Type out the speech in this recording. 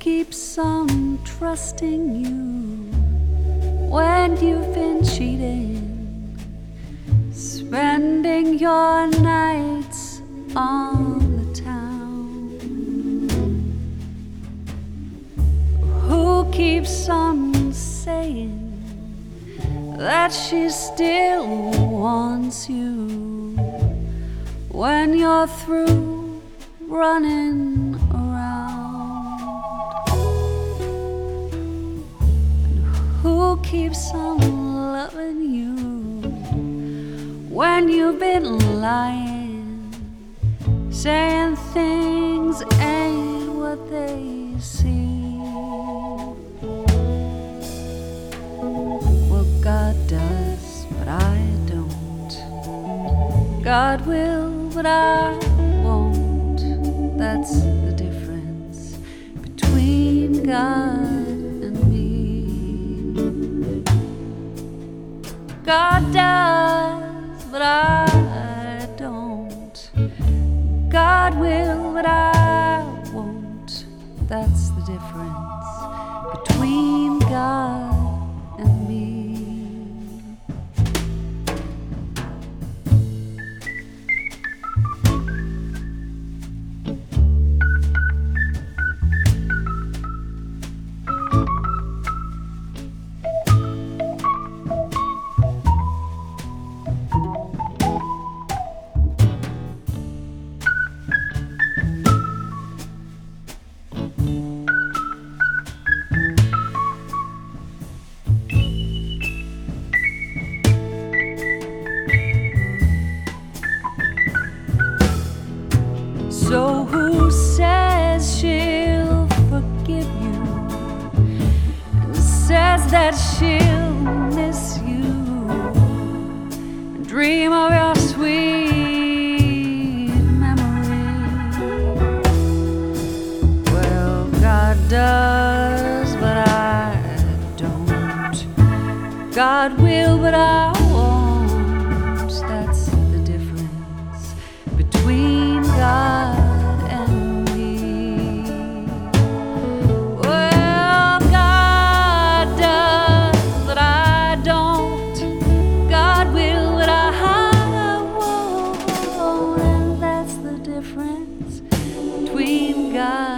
keeps on trusting you when you've been cheating, spending your nights on the town? Who keeps on saying that she still wants you when you're through running around? And who keeps on loving you when you've been lying, saying things ain't what they seem? Well, God does, but I don't. God will, but I won't. That's the difference between God and me. God does, but I don't. God will, but I won't. That's the difference between God and me. So who says she'll forgive you and says that she'll miss you and dream of your sweet memory? Well, God does, but I don't. God will, but I won't. That's the difference between God and me. Well, God does, but I don't. God will, but I won't. And that's the difference between God